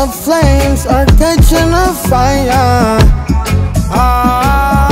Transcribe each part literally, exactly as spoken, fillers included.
of flames are catching a fire. Ah,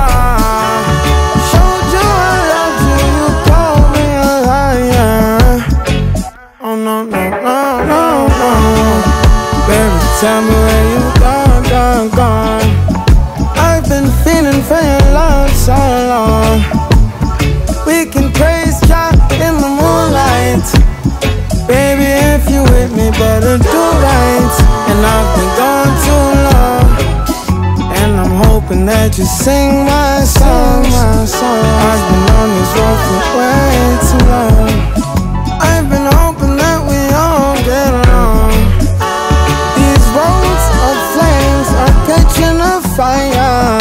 showed you I loved you, you called me a liar. Oh no, no, no, no, no. Baby, tell me where you gone, gone, gone. I've been feeling for your love so long. We can praise God in the moonlight. Baby, if you with me, better do right. And I've been gone too long, and I'm hoping that you sing my song, my song. I've been on this road for way too long. I've been hoping that we all get along. These roads of flames are catching a fire.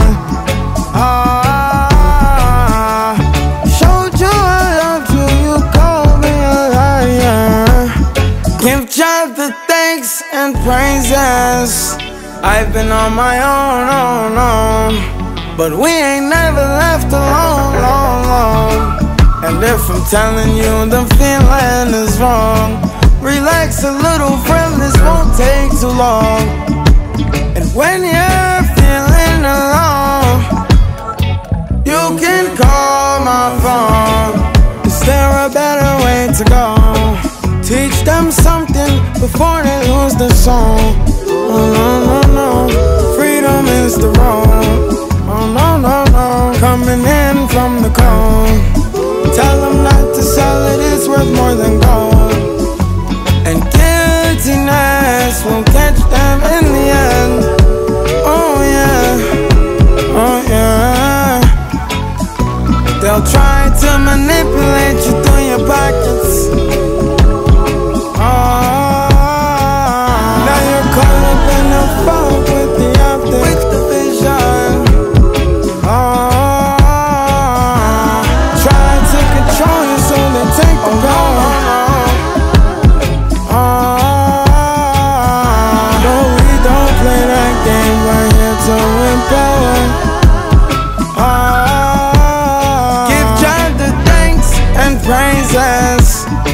Ah, showed you I loved you, you called me a liar. Give God the thanks and praises. I've been on my own, own, own, but we ain't never left alone, long, long. And if I'm telling you the feeling is wrong, relax a little, friend, this won't take too long. And when you're feeling alone, you can call my phone. Is there a better way to go? Teach them something before they lose the song. Oh no, no, no, freedom is the road. Oh no, no, no, coming in from the cold. Tell them not to sell it, it's worth more than gold. And guiltiness will catch them in the end. Oh yeah, oh yeah. They'll try to manipulate you through your pockets. Oh, now you're caught up in the fog with the optics, with the vision. Oh, try to control you so they take the power. Oh, no, we don't play that game, we're here to empower. Oh, give God the thanks and praises.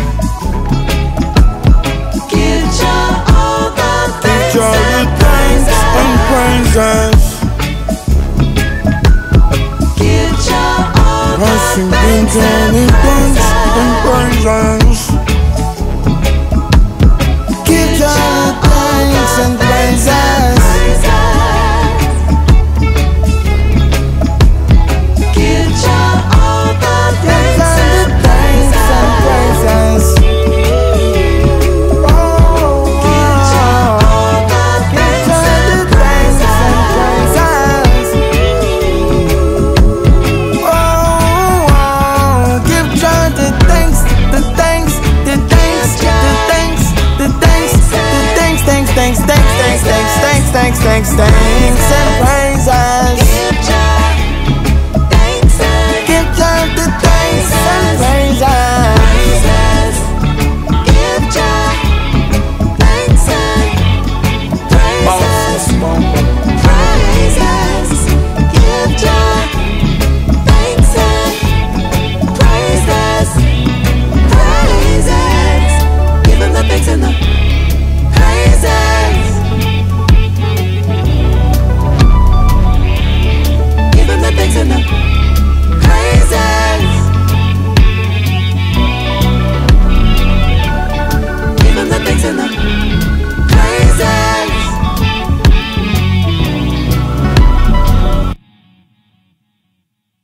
Give Jah all the thanks Give God the thanks and praises. Give Jah all the Rushing thanks into and the thanks and praises. Give God the thanks and praises. Give Jah all the Give thanks God the and thanks and praises. praises. Oh, Give Jah all the give thanks God the and thanks and praises. praises. Oh, give God the thanks, the thanks, the thanks, the thanks, the thanks, the thanks, thanks, thanks, thanks, thanks, thanks, thanks, thanks, thanks, and praises.